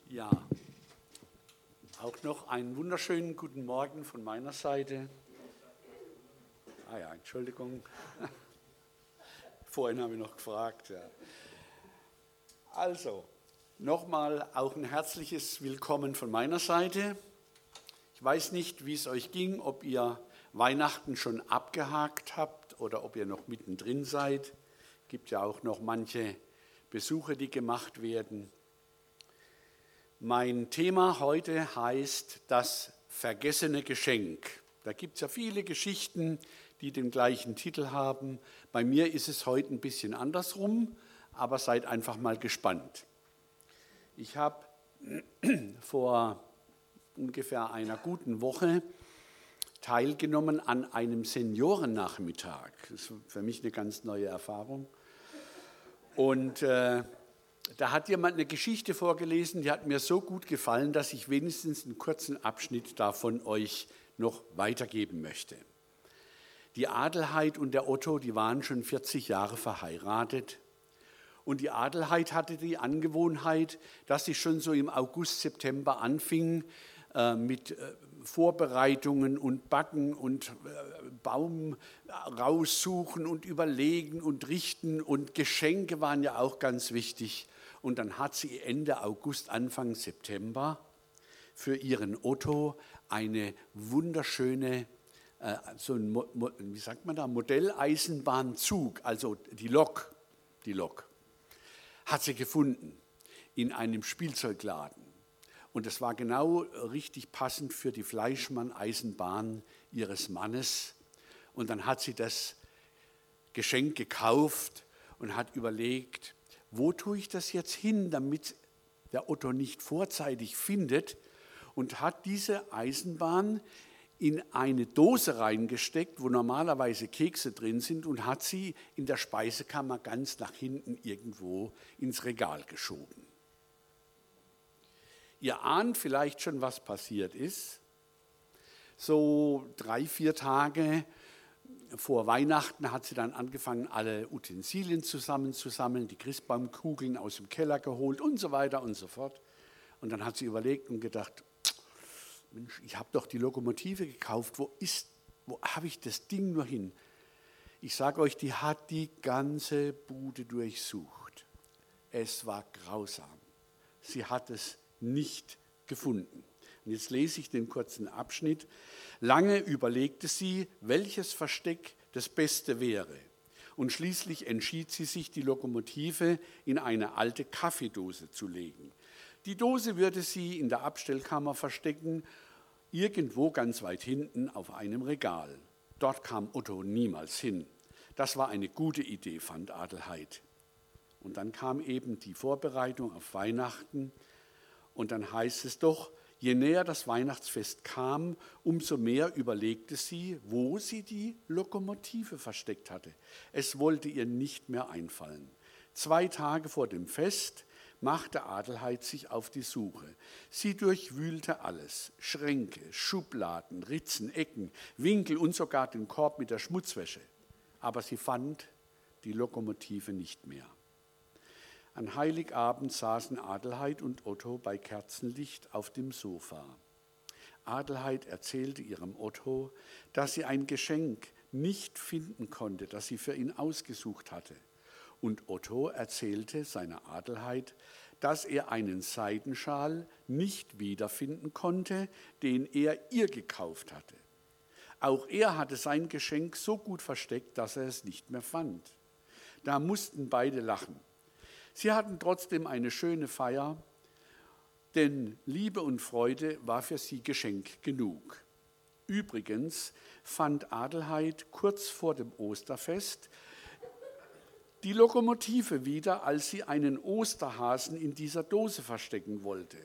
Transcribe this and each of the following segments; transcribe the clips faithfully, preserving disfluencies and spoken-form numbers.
Ja, auch noch einen wunderschönen guten Morgen von meiner Seite. Ah ja, Entschuldigung. Vorhin habe ich noch gefragt. Ja. Also, nochmal auch ein herzliches Willkommen von meiner Seite. Ich weiß nicht, wie es euch ging, ob ihr Weihnachten schon abgehakt habt oder ob ihr noch mittendrin seid. Es gibt ja auch noch manche Besuche, die gemacht werden. Mein Thema heute heißt das vergessene Geschenk. Da gibt es ja viele Geschichten, die den gleichen Titel haben. Bei mir ist es heute ein bisschen andersrum, aber seid einfach mal gespannt. Ich habe vor ungefähr einer guten Woche teilgenommen an einem Seniorennachmittag. Das ist für mich eine ganz neue Erfahrung. Und äh, da hat jemand eine Geschichte vorgelesen, die hat mir so gut gefallen, dass ich wenigstens einen kurzen Abschnitt davon euch noch weitergeben möchte. Die Adelheid und der Otto, die waren schon vierzig Jahre verheiratet. Und die Adelheid hatte die Angewohnheit, dass sie schon so im August, September anfing äh, mit äh, Vorbereitungen und Backen und äh, Baum raussuchen und überlegen und richten. Und Geschenke waren ja auch ganz wichtig. Und dann hat sie Ende August, Anfang September für ihren Otto eine wunderschöne, äh, so ein, Mo, wie sagt man da, Modelleisenbahnzug, also die Lok, die Lok, hat sie gefunden in einem Spielzeugladen. Und das war genau richtig passend für die Fleischmann-Eisenbahn ihres Mannes. Und dann hat sie das Geschenk gekauft und hat überlegt, wo tue ich das jetzt hin, damit der Otto nicht vorzeitig findet, und hat diese Eisenbahn in eine Dose reingesteckt, wo normalerweise Kekse drin sind, und hat sie in der Speisekammer ganz nach hinten irgendwo ins Regal geschoben. Ihr ahnt vielleicht schon, was passiert ist. So drei, vier Tage vor Weihnachten hat sie dann angefangen, alle Utensilien zusammenzusammeln, die Christbaumkugeln aus dem Keller geholt und so weiter und so fort. Und dann hat sie überlegt und gedacht, Mensch, ich habe doch die Lokomotive gekauft, wo ist, wo habe ich das Ding nur hin? Ich sage euch, die hat die ganze Bude durchsucht. Es war grausam. Sie hat es nicht gefunden. Und jetzt lese ich den kurzen Abschnitt. Lange überlegte sie, welches Versteck das Beste wäre. Und schließlich entschied sie sich, die Lokomotive in eine alte Kaffeedose zu legen. Die Dose würde sie in der Abstellkammer verstecken, irgendwo ganz weit hinten auf einem Regal. Dort kam Otto niemals hin. Das war eine gute Idee, fand Adelheid. Und dann kam eben die Vorbereitung auf Weihnachten. Und dann heißt es doch, je näher das Weihnachtsfest kam, umso mehr überlegte sie, wo sie die Lokomotive versteckt hatte. Es wollte ihr nicht mehr einfallen. Zwei Tage vor dem Fest machte Adelheid sich auf die Suche. Sie durchwühlte alles: Schränke, Schubladen, Ritzen, Ecken, Winkel und sogar den Korb mit der Schmutzwäsche. Aber sie fand die Lokomotive nicht mehr. An Heiligabend saßen Adelheid und Otto bei Kerzenlicht auf dem Sofa. Adelheid erzählte ihrem Otto, dass sie ein Geschenk nicht finden konnte, das sie für ihn ausgesucht hatte. Und Otto erzählte seiner Adelheid, dass er einen Seidenschal nicht wiederfinden konnte, den er ihr gekauft hatte. Auch er hatte sein Geschenk so gut versteckt, dass er es nicht mehr fand. Da mussten beide lachen. Sie hatten trotzdem eine schöne Feier, denn Liebe und Freude war für sie Geschenk genug. Übrigens fand Adelheid kurz vor dem Osterfest die Lokomotive wieder, als sie einen Osterhasen in dieser Dose verstecken wollte.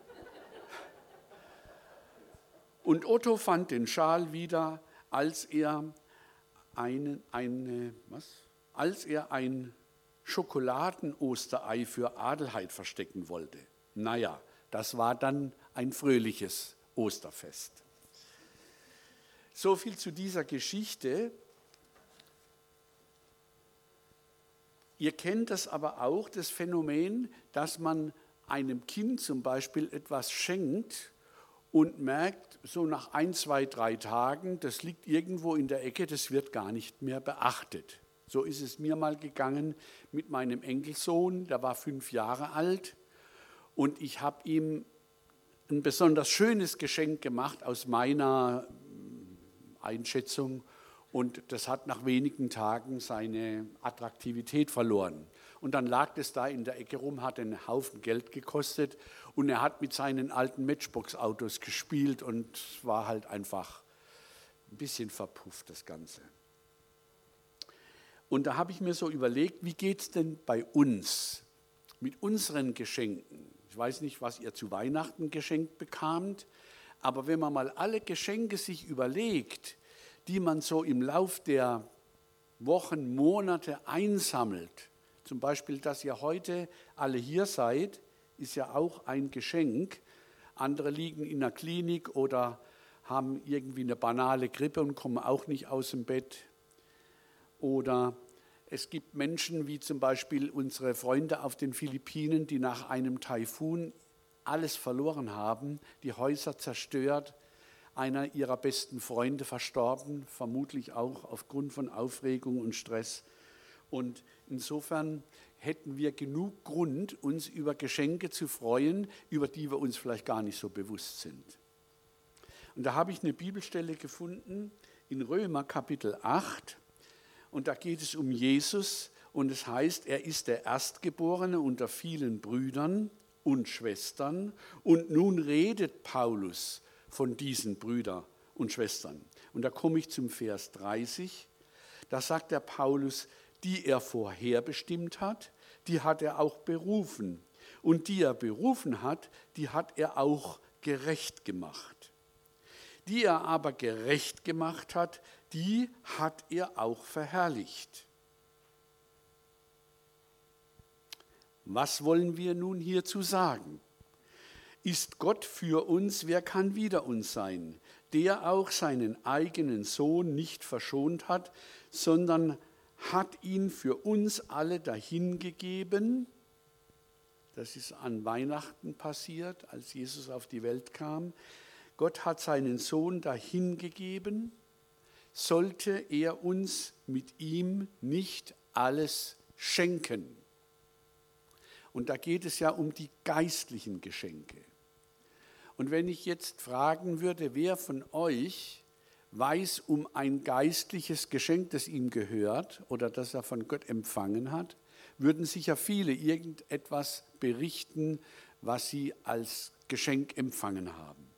Und Otto fand den Schal wieder, als er, eine, eine, was? als er ein Schokoladen-Osterei für Adelheid verstecken wollte. Naja, das war dann ein fröhliches Osterfest. So viel zu dieser Geschichte. Ihr kennt das aber auch, das Phänomen, dass man einem Kind zum Beispiel etwas schenkt und merkt, so nach ein, zwei, drei Tagen, das liegt irgendwo in der Ecke, das wird gar nicht mehr beachtet. So ist es mir mal gegangen mit meinem Enkelsohn, der war fünf Jahre alt und ich habe ihm ein besonders schönes Geschenk gemacht aus meiner Einschätzung und das hat nach wenigen Tagen seine Attraktivität verloren. Und dann lag das da in der Ecke rum, hat einen Haufen Geld gekostet und er hat mit seinen alten Matchbox-Autos gespielt und war halt einfach ein bisschen verpufft, das Ganze. Und da habe ich mir so überlegt, wie geht es denn bei uns mit unseren Geschenken? Ich weiß nicht, was ihr zu Weihnachten geschenkt bekamt, aber wenn man mal alle Geschenke sich überlegt, die man so im Lauf der Wochen, Monate einsammelt, zum Beispiel, dass ihr heute alle hier seid, ist ja auch ein Geschenk. Andere liegen in der Klinik oder haben irgendwie eine banale Grippe und kommen auch nicht aus dem Bett. Oder es gibt Menschen wie zum Beispiel unsere Freunde auf den Philippinen, die nach einem Taifun alles verloren haben, die Häuser zerstört, einer ihrer besten Freunde verstorben, vermutlich auch aufgrund von Aufregung und Stress. Und insofern hätten wir genug Grund, uns über Geschenke zu freuen, über die wir uns vielleicht gar nicht so bewusst sind. Und da habe ich eine Bibelstelle gefunden in Römer Kapitel acht. Und da geht es um Jesus und es heißt, er ist der Erstgeborene unter vielen Brüdern und Schwestern. Und nun redet Paulus von diesen Brüdern und Schwestern. Und da komme ich zum Vers dreißig. Da sagt der Paulus, die er vorherbestimmt hat, die hat er auch berufen. Und die er berufen hat, die hat er auch gerecht gemacht. Die er aber gerecht gemacht hat, die hat er auch verherrlicht. Was wollen wir nun hierzu sagen? Ist Gott für uns, wer kann wider uns sein, der auch seinen eigenen Sohn nicht verschont hat, sondern hat ihn für uns alle dahingegeben. Das ist an Weihnachten passiert, als Jesus auf die Welt kam. Gott hat seinen Sohn dahingegeben. Sollte er uns mit ihm nicht alles schenken? Und da geht es ja um die geistlichen Geschenke. Und wenn ich jetzt fragen würde, wer von euch weiß um ein geistliches Geschenk, das ihm gehört oder das er von Gott empfangen hat, würden sicher viele irgendetwas berichten, was sie als Geschenk empfangen haben.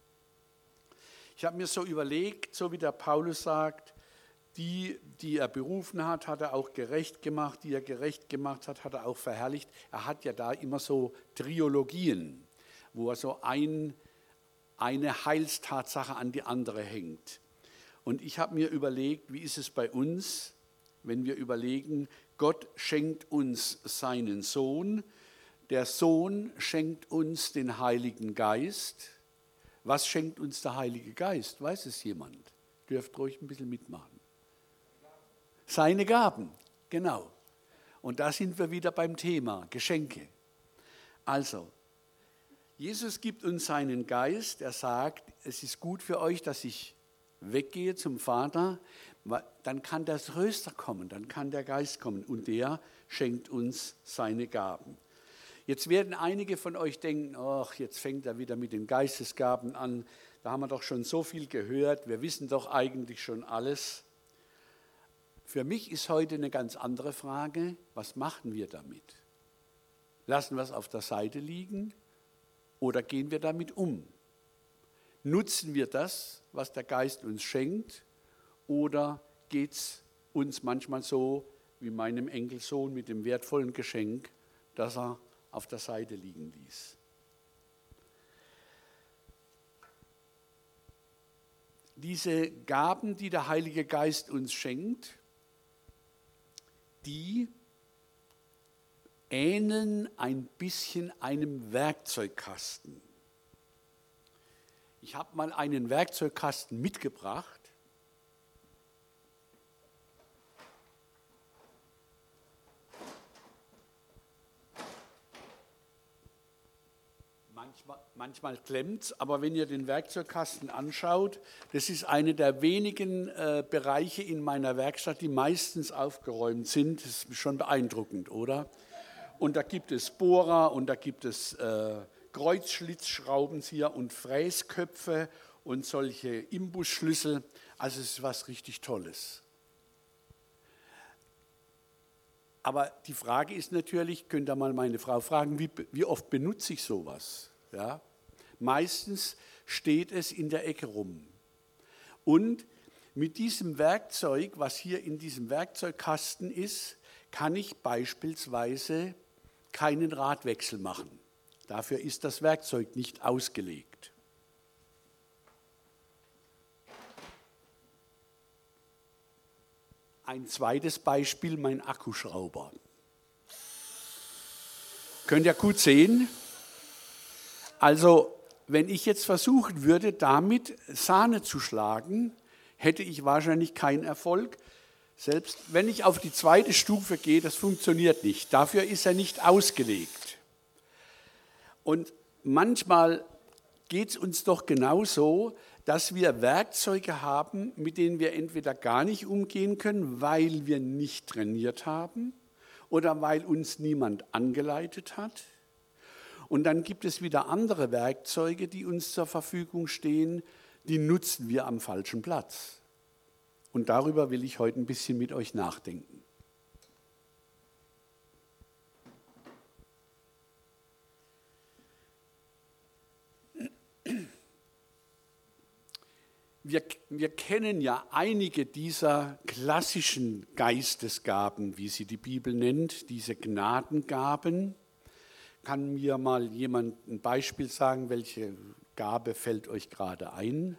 Ich habe mir so überlegt, so wie der Paulus sagt, die, die er berufen hat, hat er auch gerecht gemacht, die er gerecht gemacht hat, hat er auch verherrlicht. Er hat ja da immer so Triologien, wo er so ein, eine Heilstatsache an die andere hängt. Und ich habe mir überlegt, wie ist es bei uns, wenn wir überlegen, Gott schenkt uns seinen Sohn, der Sohn schenkt uns den Heiligen Geist. Was schenkt uns der Heilige Geist? Weiß es jemand? Dürft ruhig ein bisschen mitmachen. Seine Gaben, genau. Und da sind wir wieder beim Thema Geschenke. Also, Jesus gibt uns seinen Geist. Er sagt, es ist gut für euch, dass ich weggehe zum Vater. Dann kann der Tröster kommen, dann kann der Geist kommen und der schenkt uns seine Gaben. Jetzt werden einige von euch denken, ach, jetzt fängt er wieder mit den Geistesgaben an. Da haben wir doch schon so viel gehört. Wir wissen doch eigentlich schon alles. Für mich ist heute eine ganz andere Frage. Was machen wir damit? Lassen wir es auf der Seite liegen oder gehen wir damit um? Nutzen wir das, was der Geist uns schenkt, oder geht es uns manchmal so wie meinem Enkelsohn mit dem wertvollen Geschenk, das er auf der Seite liegen ließ? Diese Gaben, die der Heilige Geist uns schenkt, die ähneln ein bisschen einem Werkzeugkasten. Ich habe mal einen Werkzeugkasten mitgebracht. Manchmal, manchmal klemmt es, aber wenn ihr den Werkzeugkasten anschaut, das ist einer der wenigen äh, Bereiche in meiner Werkstatt, die meistens aufgeräumt sind. Das ist schon beeindruckend, oder? Und da gibt es Bohrer und da gibt es äh, Kreuzschlitzschraubenzieher und Fräsköpfe und solche Imbusschlüssel. Also es ist was richtig Tolles. Aber die Frage ist natürlich, könnt ihr mal meine Frau fragen, wie, wie oft benutze ich sowas? Ja? Meistens steht es in der Ecke rum. Und mit diesem Werkzeug, was hier in diesem Werkzeugkasten ist, kann ich beispielsweise keinen Radwechsel machen. Dafür ist das Werkzeug nicht ausgelegt. Ein zweites Beispiel, mein Akkuschrauber. Könnt ihr gut sehen? Also, wenn ich jetzt versuchen würde, damit Sahne zu schlagen, hätte ich wahrscheinlich keinen Erfolg. Selbst wenn ich auf die zweite Stufe gehe, das funktioniert nicht. Dafür ist er nicht ausgelegt. Und manchmal geht es uns doch genauso, dass wir Werkzeuge haben, mit denen wir entweder gar nicht umgehen können, weil wir nicht trainiert haben oder weil uns niemand angeleitet hat. Und dann gibt es wieder andere Werkzeuge, die uns zur Verfügung stehen, die nutzen wir am falschen Platz. Und darüber will ich heute ein bisschen mit euch nachdenken. Wir, wir kennen ja einige dieser klassischen Geistesgaben, wie sie die Bibel nennt, diese Gnadengaben. Kann mir mal jemand ein Beispiel sagen, welche Gabe fällt euch gerade ein?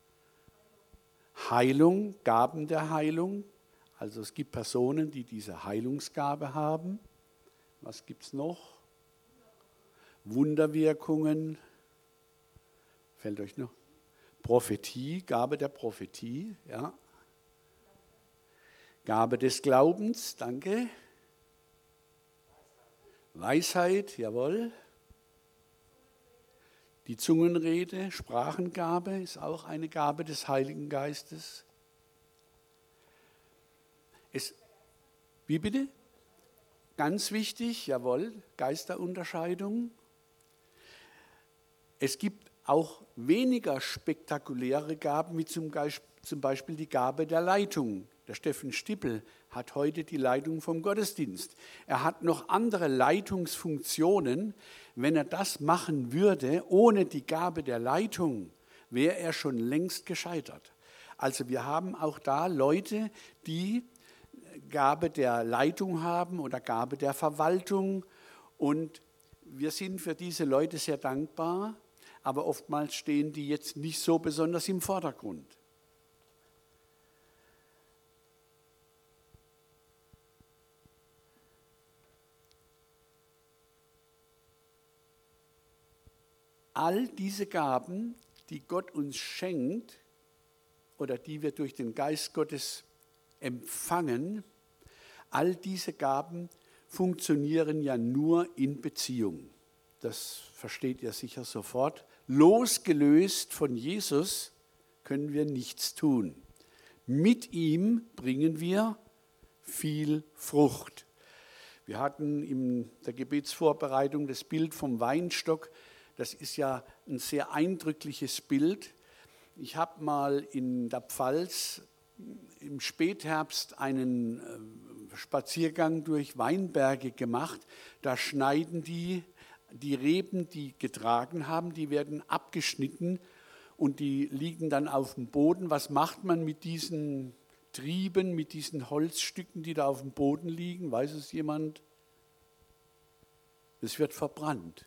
Heilung, Gaben der Heilung. Also es gibt Personen, die diese Heilungsgabe haben. Was gibt es noch? Wunderwirkungen. Fällt euch noch? Prophetie, Gabe der Prophetie, ja. Gabe des Glaubens, danke. Weisheit, jawohl. Die Zungenrede, Sprachengabe ist auch eine Gabe des Heiligen Geistes. Es, wie bitte? Ganz wichtig, jawohl, Geisterunterscheidung. Es gibt auch weniger spektakuläre Gaben, wie zum Beispiel die Gabe der Leitung. Der Steffen Stippel hat heute die Leitung vom Gottesdienst. Er hat noch andere Leitungsfunktionen. Wenn er das machen würde, ohne die Gabe der Leitung, wäre er schon längst gescheitert. Also wir haben auch da Leute, die Gabe der Leitung haben oder Gabe der Verwaltung. Und wir sind für diese Leute sehr dankbar. Aber oftmals stehen die jetzt nicht so besonders im Vordergrund. All diese Gaben, die Gott uns schenkt oder die wir durch den Geist Gottes empfangen, all diese Gaben funktionieren ja nur in Beziehung. Das versteht ihr sicher sofort. Losgelöst von Jesus können wir nichts tun. Mit ihm bringen wir viel Frucht. Wir hatten in der Gebetsvorbereitung das Bild vom Weinstock. Das ist ja ein sehr eindrückliches Bild. Ich habe mal in der Pfalz im Spätherbst einen Spaziergang durch Weinberge gemacht. Da schneiden die Die Reben, die getragen haben, die werden abgeschnitten und die liegen dann auf dem Boden. Was macht man mit diesen Trieben, mit diesen Holzstücken, die da auf dem Boden liegen? Weiß es jemand? Es wird verbrannt.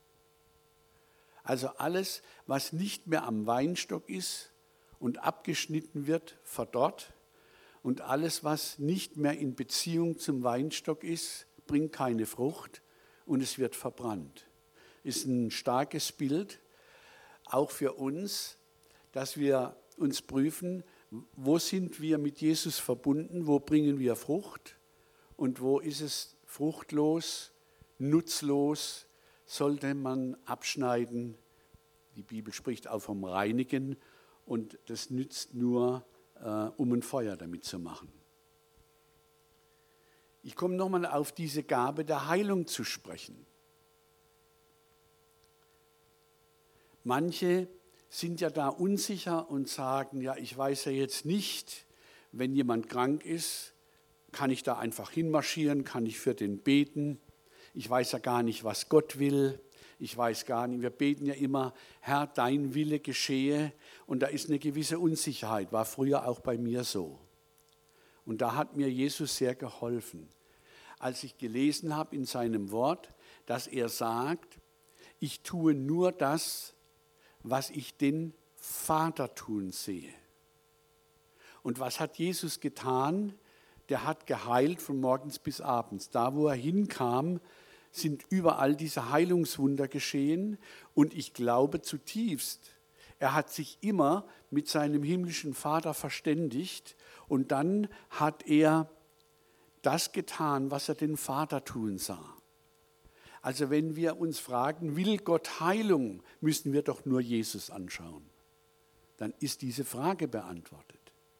Also alles, was nicht mehr am Weinstock ist und abgeschnitten wird, verdorrt. Und alles, was nicht mehr in Beziehung zum Weinstock ist, bringt keine Frucht. Und es wird verbrannt. Ist ein starkes Bild, auch für uns, dass wir uns prüfen, wo sind wir mit Jesus verbunden, wo bringen wir Frucht und wo ist es fruchtlos, nutzlos, sollte man abschneiden. Die Bibel spricht auch vom Reinigen und das nützt nur, äh, um ein Feuer damit zu machen. Ich komme nochmal auf diese Gabe der Heilung zu sprechen. Manche sind ja da unsicher und sagen, ja, ich weiß ja jetzt nicht, wenn jemand krank ist, kann ich da einfach hinmarschieren, kann ich für den beten. Ich weiß ja gar nicht, was Gott will. Ich weiß gar nicht, wir beten ja immer, Herr, dein Wille geschehe. Und da ist eine gewisse Unsicherheit, war früher auch bei mir so. Und da hat mir Jesus sehr geholfen, als ich gelesen habe in seinem Wort, dass er sagt, ich tue nur das, was ich den Vater tun sehe. Und was hat Jesus getan? Der hat geheilt von morgens bis abends. Da, wo er hinkam, sind überall diese Heilungswunder geschehen. Und ich glaube zutiefst, er hat sich immer mit seinem himmlischen Vater verständigt. Und dann hat er das getan, was er den Vater tun sah. Also wenn wir uns fragen, will Gott Heilung, müssen wir doch nur Jesus anschauen. Dann ist diese Frage beantwortet.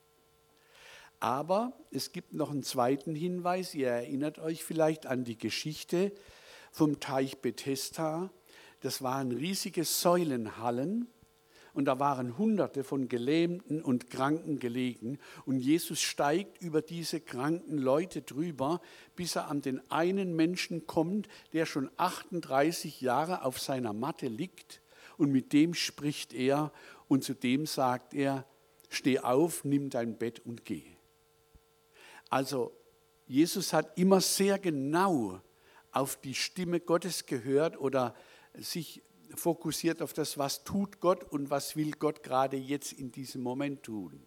Aber es gibt noch einen zweiten Hinweis. Ihr erinnert euch vielleicht an die Geschichte vom Teich Bethesda. Das waren riesige Säulenhallen und da waren Hunderte von Gelähmten und Kranken gelegen. Und Jesus steigt über diese kranken Leute drüber, bis er an den einen Menschen kommt, der schon achtunddreißig Jahre auf seiner Matte liegt. Und mit dem spricht er und zu dem sagt er, steh auf, nimm dein Bett und geh. Also Jesus hat immer sehr genau auf die Stimme Gottes gehört oder sich fokussiert auf das, was tut Gott und was will Gott gerade jetzt in diesem Moment tun.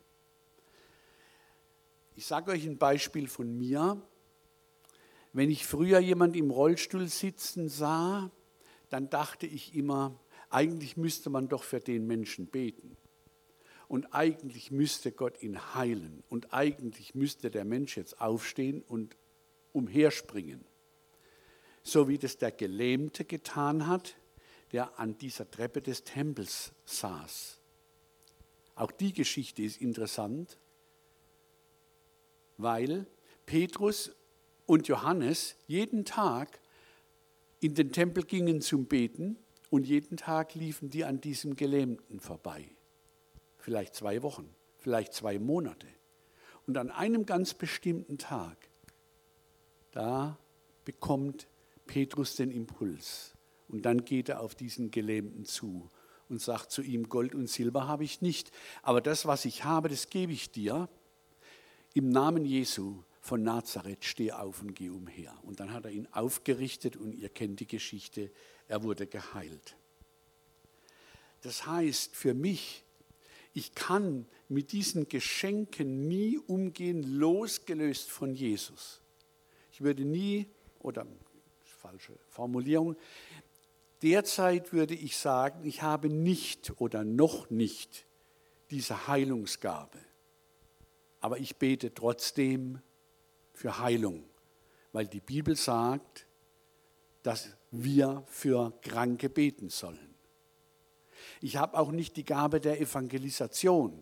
Ich sage euch ein Beispiel von mir. Wenn ich früher jemand im Rollstuhl sitzen sah, dann dachte ich immer, eigentlich müsste man doch für den Menschen beten. Und eigentlich müsste Gott ihn heilen. Und eigentlich müsste der Mensch jetzt aufstehen und umherspringen. So wie das der Gelähmte getan hat, der an dieser Treppe des Tempels saß. Auch die Geschichte ist interessant, weil Petrus und Johannes jeden Tag in den Tempel gingen zum Beten und jeden Tag liefen die an diesem Gelähmten vorbei. Vielleicht zwei Wochen, vielleicht zwei Monate. Und an einem ganz bestimmten Tag, da bekommt Petrus den Impuls. Und dann geht er auf diesen Gelähmten zu und sagt zu ihm, Gold und Silber habe ich nicht, aber das, was ich habe, das gebe ich dir. Im Namen Jesu von Nazareth, steh auf und geh umher. Und dann hat er ihn aufgerichtet und ihr kennt die Geschichte, er wurde geheilt. Das heißt für mich, ich kann mit diesen Geschenken nie umgehen, losgelöst von Jesus. Ich würde nie, oder falsche Formulierung, derzeit würde ich sagen, ich habe nicht oder noch nicht diese Heilungsgabe. Aber ich bete trotzdem für Heilung, weil die Bibel sagt, dass wir für Kranke beten sollen. Ich habe auch nicht die Gabe der Evangelisation,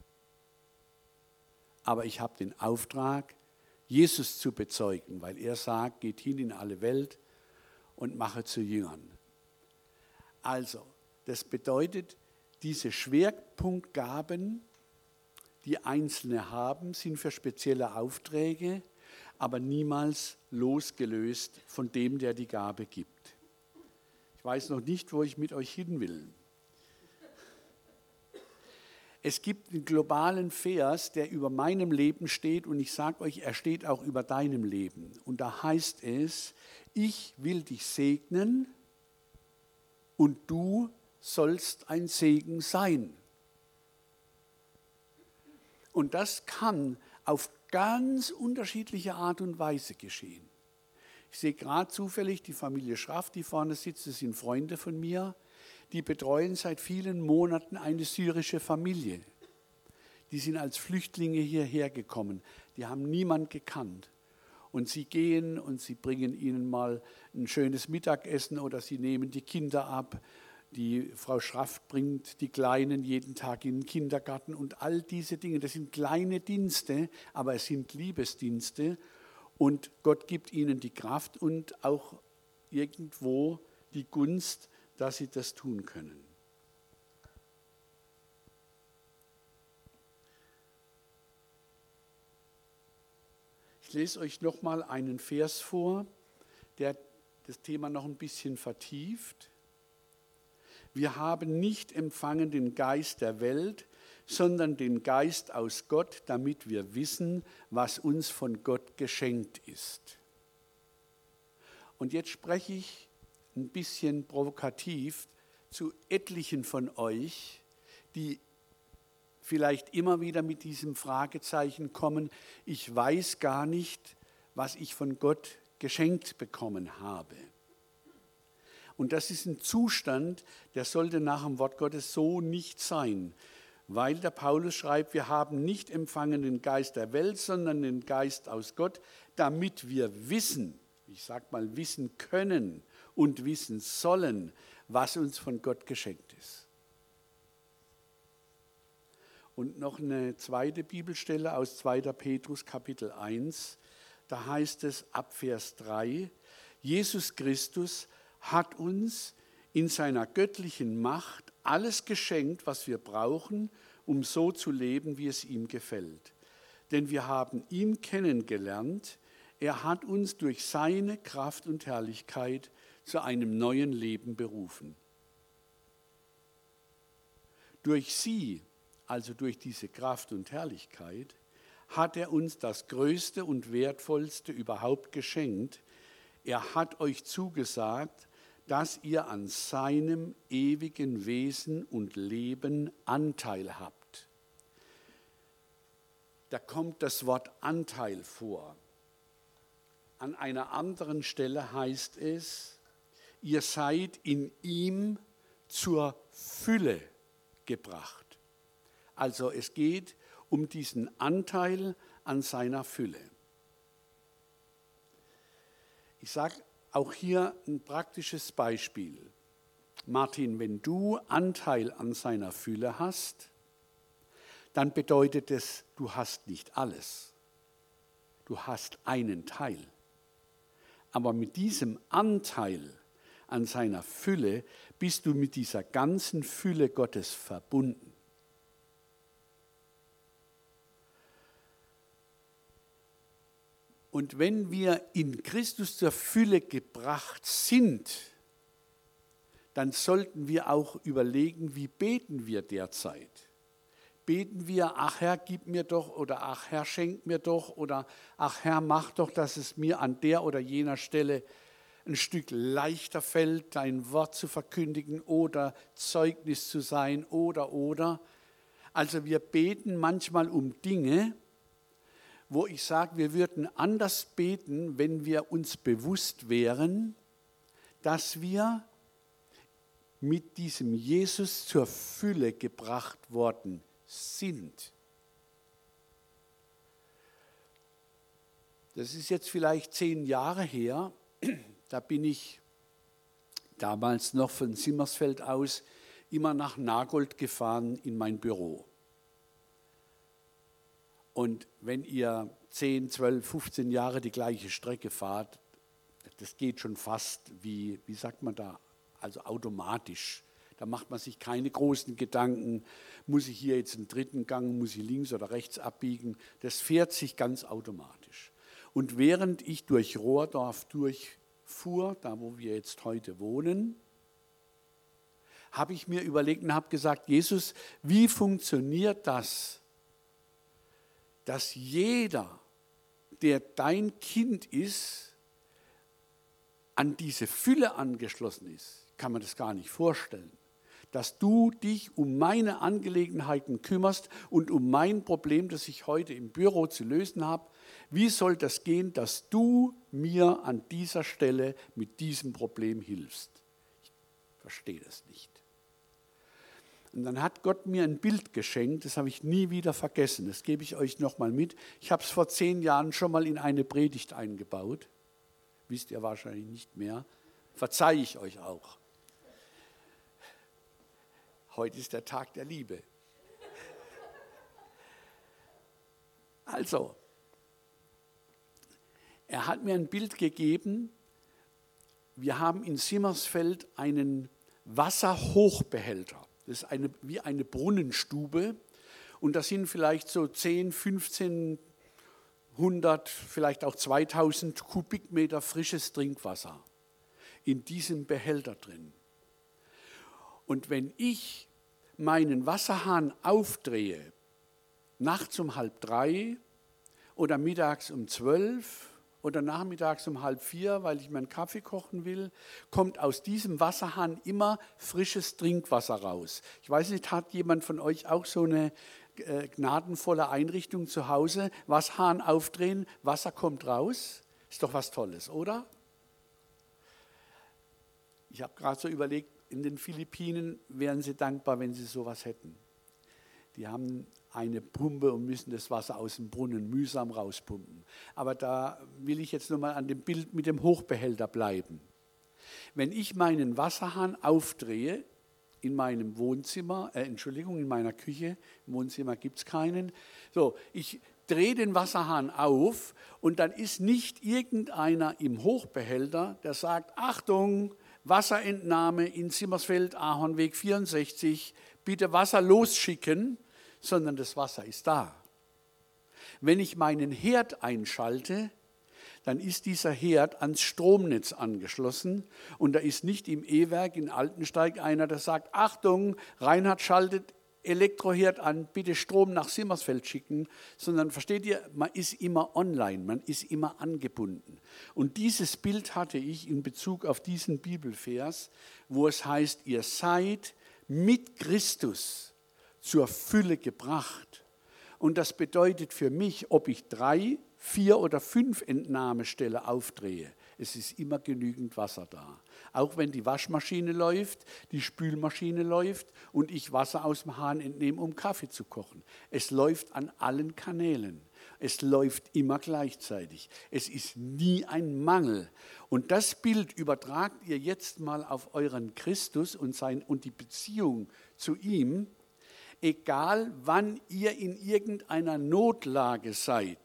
aber ich habe den Auftrag, Jesus zu bezeugen, weil er sagt, geht hin in alle Welt und mache zu Jüngern. Also, das bedeutet, diese Schwerpunktgaben, die Einzelne haben, sind für spezielle Aufträge, aber niemals losgelöst von dem, der die Gabe gibt. Ich weiß noch nicht, wo ich mit euch hin will. Es gibt einen globalen Vers, der über meinem Leben steht und ich sage euch, er steht auch über deinem Leben. Und da heißt es, ich will dich segnen und du sollst ein Segen sein. Und das kann auf ganz unterschiedliche Art und Weise geschehen. Ich sehe gerade zufällig die Familie Schraff, die vorne sitzt, das sind Freunde von mir, die betreuen seit vielen Monaten eine syrische Familie. Die sind als Flüchtlinge hierher gekommen, die haben niemand gekannt. und Sie gehen und Sie bringen ihnen mal ein schönes Mittagessen oder Sie nehmen die Kinder ab. Die Frau Schraff bringt die Kleinen jeden Tag in den Kindergarten und all diese Dinge, das sind kleine Dienste, aber es sind Liebesdienste und Gott gibt ihnen die Kraft und auch irgendwo die Gunst, dass sie das tun können. Ich lese euch noch mal einen Vers vor, der das Thema noch ein bisschen vertieft. Wir haben nicht empfangen den Geist der Welt, sondern den Geist aus Gott, damit wir wissen, was uns von Gott geschenkt ist. Und jetzt spreche ich ein bisschen provokativ zu etlichen von euch, die vielleicht immer wieder mit diesem Fragezeichen kommen, ich weiß gar nicht, was ich von Gott geschenkt bekommen habe. Und das ist ein Zustand, der sollte nach dem Wort Gottes so nicht sein, weil der Paulus schreibt, wir haben nicht empfangen den Geist der Welt, sondern den Geist aus Gott, damit wir wissen, ich sage mal wissen können und wissen sollen, was uns von Gott geschenkt ist. Und noch eine zweite Bibelstelle aus zweiter Petrus Kapitel eins, da heißt es ab Vers drei, Jesus Christus hat uns in seiner göttlichen Macht alles geschenkt, was wir brauchen, um so zu leben, wie es ihm gefällt. Denn wir haben ihn kennengelernt, er hat uns durch seine Kraft und Herrlichkeit zu einem neuen Leben berufen. Durch sie, also durch diese Kraft und Herrlichkeit, hat er uns das Größte und Wertvollste überhaupt geschenkt. Er hat euch zugesagt, dass ihr an seinem ewigen Wesen und Leben Anteil habt. Da kommt das Wort Anteil vor. An einer anderen Stelle heißt es, ihr seid in ihm zur Fülle gebracht. Also es geht um diesen Anteil an seiner Fülle. Ich sage auch hier ein praktisches Beispiel. Martin, wenn du Anteil an seiner Fülle hast, dann bedeutet es, du hast nicht alles. Du hast einen Teil. Aber mit diesem Anteil an seiner Fülle bist du mit dieser ganzen Fülle Gottes verbunden. Und wenn wir in Christus zur Fülle gebracht sind, dann sollten wir auch überlegen, wie beten wir derzeit. Beten wir, ach Herr, gib mir doch oder ach Herr, schenk mir doch oder ach Herr, mach doch, dass es mir an der oder jener Stelle ein Stück leichter fällt, dein Wort zu verkündigen oder Zeugnis zu sein oder, oder. Also wir beten manchmal um Dinge, wo ich sage, wir würden anders beten, wenn wir uns bewusst wären, dass wir mit diesem Jesus zur Fülle gebracht worden sind. Das ist jetzt vielleicht zehn Jahre her, da bin ich damals noch von Simmersfeld aus immer nach Nagold gefahren in mein Büro. Und wenn ihr zehn, zwölf, fünfzehn Jahre die gleiche Strecke fahrt, das geht schon fast wie, wie sagt man da, also automatisch. Da macht man sich keine großen Gedanken, muss ich hier jetzt einen dritten Gang, muss ich links oder rechts abbiegen. Das fährt sich ganz automatisch. Und während ich durch Rohrdorf durchfuhr, da wo wir jetzt heute wohnen, habe ich mir überlegt und habe gesagt, Jesus, wie funktioniert das, dass jeder, der dein Kind ist, an diese Fülle angeschlossen ist? Kann man das gar nicht vorstellen. Dass du dich um meine Angelegenheiten kümmerst und um mein Problem, das ich heute im Büro zu lösen habe. Wie soll das gehen, dass du mir an dieser Stelle mit diesem Problem hilfst? Ich verstehe das nicht. Und dann hat Gott mir ein Bild geschenkt, das habe ich nie wieder vergessen. Das gebe ich euch nochmal mit. Ich habe es vor zehn Jahren schon mal in eine Predigt eingebaut. Wisst ihr wahrscheinlich nicht mehr. Verzeihe ich euch auch. Heute ist der Tag der Liebe. Also, er hat mir ein Bild gegeben. Wir haben in Simmersfeld einen Wasserhochbehälter. Das ist eine, wie eine Brunnenstube und da sind vielleicht so zehn, fünfzehn, hundert, vielleicht auch zweitausend Kubikmeter frisches Trinkwasser in diesem Behälter drin. Und wenn ich meinen Wasserhahn aufdrehe, nachts um halb drei oder mittags um zwölf, oder nachmittags um halb vier, weil ich meinen Kaffee kochen will, kommt aus diesem Wasserhahn immer frisches Trinkwasser raus. Ich weiß nicht, hat jemand von euch auch so eine äh, gnadenvolle Einrichtung zu Hause? Wasserhahn aufdrehen, Wasser kommt raus. Ist doch was Tolles, oder? Ich habe gerade so überlegt, in den Philippinen wären sie dankbar, wenn sie sowas hätten. Die haben eine Pumpe und müssen das Wasser aus dem Brunnen mühsam rauspumpen. Aber da will ich jetzt nochmal an dem Bild mit dem Hochbehälter bleiben. Wenn ich meinen Wasserhahn aufdrehe in meinem Wohnzimmer, äh, Entschuldigung, in meiner Küche, im Wohnzimmer gibt es keinen, so, ich drehe den Wasserhahn auf und dann ist nicht irgendeiner im Hochbehälter, der sagt, Achtung, Wasserentnahme in Simmersfeld, Ahornweg vierundsechzig, bitte Wasser losschicken, sondern das Wasser ist da. Wenn ich meinen Herd einschalte, dann ist dieser Herd ans Stromnetz angeschlossen und da ist nicht im E-Werk in Altensteig einer, der sagt, Achtung, Reinhard schaltet Elektroherd an, bitte Strom nach Simmersfeld schicken, sondern versteht ihr, man ist immer online, man ist immer angebunden. Und dieses Bild hatte ich in Bezug auf diesen Bibelvers, wo es heißt, ihr seid mit Christus zur Fülle gebracht. Und das bedeutet für mich, ob ich drei, vier oder fünf Entnahmestelle aufdrehe, es ist immer genügend Wasser da. Auch wenn die Waschmaschine läuft, die Spülmaschine läuft und ich Wasser aus dem Hahn entnehme, um Kaffee zu kochen. Es läuft an allen Kanälen. Es läuft immer gleichzeitig. Es ist nie ein Mangel. Und das Bild übertragt ihr jetzt mal auf euren Christus und, sein, und die Beziehung zu ihm. Egal wann ihr in irgendeiner Notlage seid,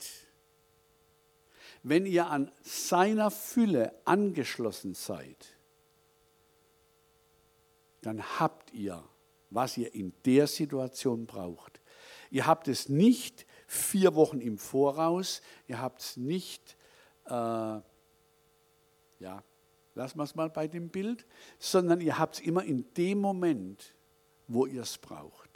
wenn ihr an seiner Fülle angeschlossen seid, dann habt ihr, was ihr in der Situation braucht. Ihr habt es nicht vier Wochen im Voraus, ihr habt es nicht, äh, ja, lassen wir es mal bei dem Bild, sondern ihr habt es immer in dem Moment, wo ihr es braucht.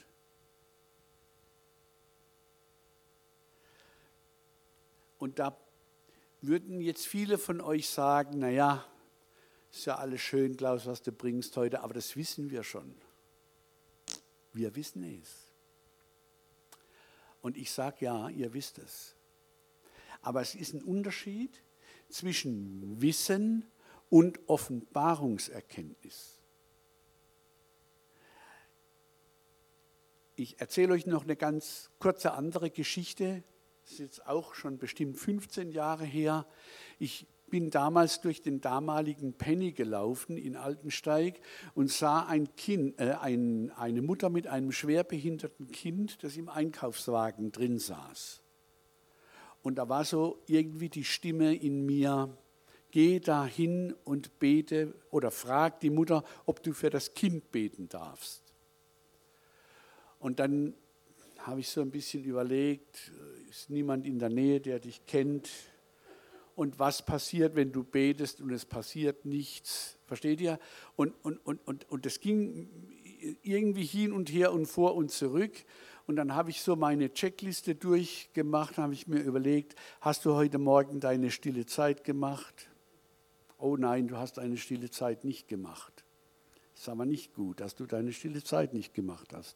Und da würden jetzt viele von euch sagen, naja, ist ja alles schön, Klaus, was du bringst heute, aber das wissen wir schon. Wir wissen es. Und ich sage, ja, ihr wisst es. Aber es ist ein Unterschied zwischen Wissen und Offenbarungserkenntnis. Ich erzähle euch noch eine ganz kurze andere Geschichte. Das ist jetzt auch schon bestimmt fünfzehn Jahre her. Ich bin damals durch den damaligen Penny gelaufen in Altensteig und sah ein Kind, äh, ein, eine Mutter mit einem schwerbehinderten Kind, das im Einkaufswagen drin saß. Und da war so irgendwie die Stimme in mir, geh dahin und bete oder frag die Mutter, ob du für das Kind beten darfst. Und dann habe ich so ein bisschen überlegt, ist niemand in der Nähe, der dich kennt? Und was passiert, wenn du betest und es passiert nichts? Versteht ihr? Und, und, und, und, und das ging irgendwie hin und her und vor und zurück. Und dann habe ich so meine Checkliste durchgemacht, habe ich mir überlegt, hast du heute Morgen deine stille Zeit gemacht? Oh nein, du hast eine stille Zeit nicht gemacht. Das ist aber nicht gut, dass du deine stille Zeit nicht gemacht hast.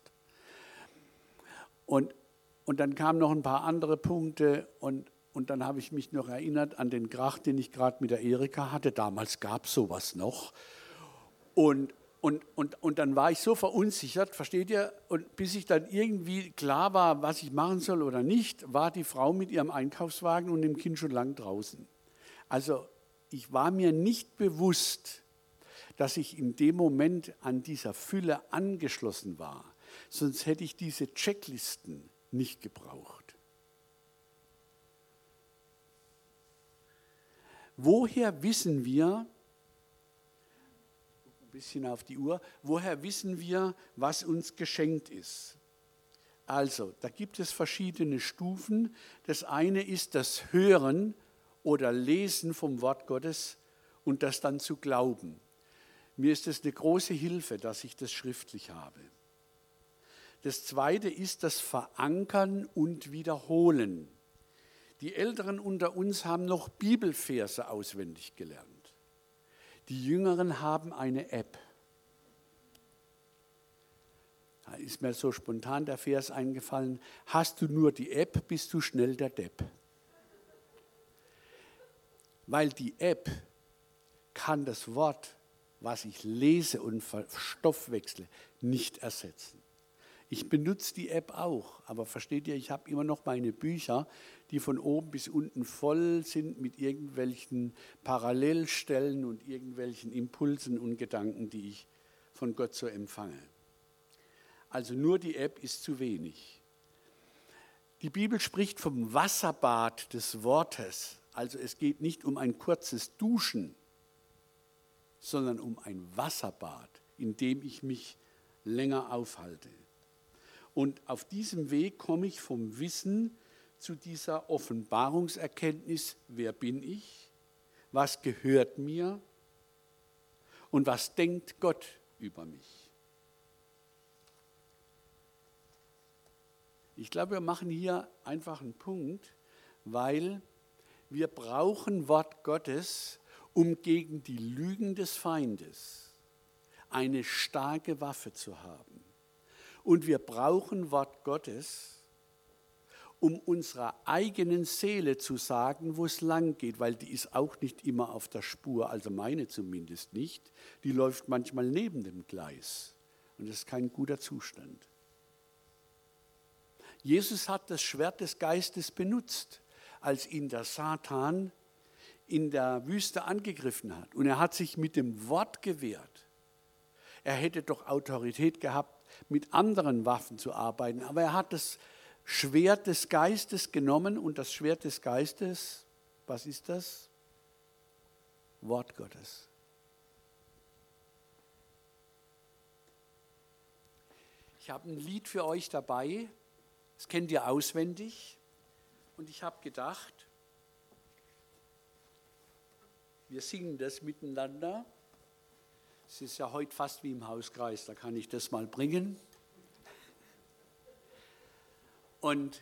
Und, und dann kamen noch ein paar andere Punkte und, und dann habe ich mich noch erinnert an den Krach, den ich gerade mit der Erika hatte. Damals gab es sowas noch. Und, Und, und, und dann war ich so verunsichert, versteht ihr? Und bis ich dann irgendwie klar war, was ich machen soll oder nicht, war die Frau mit ihrem Einkaufswagen und dem Kind schon lang draußen. Also ich war mir nicht bewusst, dass ich in dem Moment an dieser Fülle angeschlossen war. Sonst hätte ich diese Checklisten nicht gebraucht. Woher wissen wir, ein bisschen auf die Uhr, woher wissen wir, was uns geschenkt ist? Also, da gibt es verschiedene Stufen. Das eine ist das Hören oder Lesen vom Wort Gottes und das dann zu glauben. Mir ist es eine große Hilfe, dass ich das schriftlich habe. Das zweite ist das Verankern und Wiederholen. Die Älteren unter uns haben noch Bibelverse auswendig gelernt. Die Jüngeren haben eine App. Da ist mir so spontan der Vers eingefallen: Hast du nur die App, bist du schnell der Depp. Weil die App kann das Wort, was ich lese und verstoffwechsle, nicht ersetzen. Ich benutze die App auch, aber versteht ihr, ich habe immer noch meine Bücher, die von oben bis unten voll sind mit irgendwelchen Parallelstellen und irgendwelchen Impulsen und Gedanken, die ich von Gott so empfange. Also nur die App ist zu wenig. Die Bibel spricht vom Wasserbad des Wortes. Also es geht nicht um ein kurzes Duschen, sondern um ein Wasserbad, in dem ich mich länger aufhalte. Und auf diesem Weg komme ich vom Wissen zu dieser Offenbarungserkenntnis: Wer bin ich? Was gehört mir? Und was denkt Gott über mich? Ich glaube, wir machen hier einfach einen Punkt, weil wir brauchen Wort Gottes, um gegen die Lügen des Feindes eine starke Waffe zu haben. Und wir brauchen Wort Gottes, um unserer eigenen Seele zu sagen, wo es lang geht, weil die ist auch nicht immer auf der Spur, also meine zumindest nicht. Die läuft manchmal neben dem Gleis und das ist kein guter Zustand. Jesus hat das Schwert des Geistes benutzt, als ihn der Satan in der Wüste angegriffen hat. Und er hat sich mit dem Wort gewehrt. Er hätte doch Autorität gehabt, mit anderen Waffen zu arbeiten. Aber er hat das Schwert des Geistes genommen und das Schwert des Geistes, was ist das? Wort Gottes. Ich habe ein Lied für euch dabei, das kennt ihr auswendig. Und ich habe gedacht, wir singen das miteinander. Es ist ja heute fast wie im Hauskreis, da kann ich das mal bringen. Und,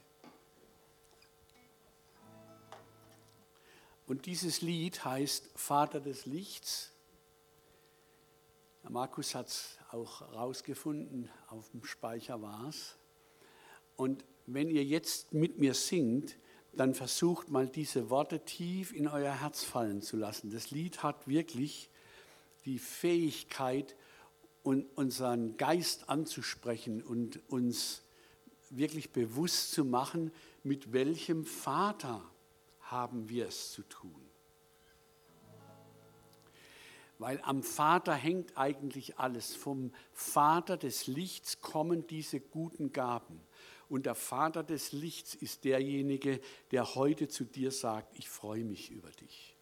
und dieses Lied heißt Vater des Lichts. Der Markus hat es auch rausgefunden, auf dem Speicher war es. Und wenn ihr jetzt mit mir singt, dann versucht mal diese Worte tief in euer Herz fallen zu lassen. Das Lied hat wirklich die Fähigkeit, unseren Geist anzusprechen und uns wirklich bewusst zu machen, mit welchem Vater haben wir es zu tun. Weil am Vater hängt eigentlich alles. Vom Vater des Lichts kommen diese guten Gaben. Und der Vater des Lichts ist derjenige, der heute zu dir sagt: Ich freue mich über dich.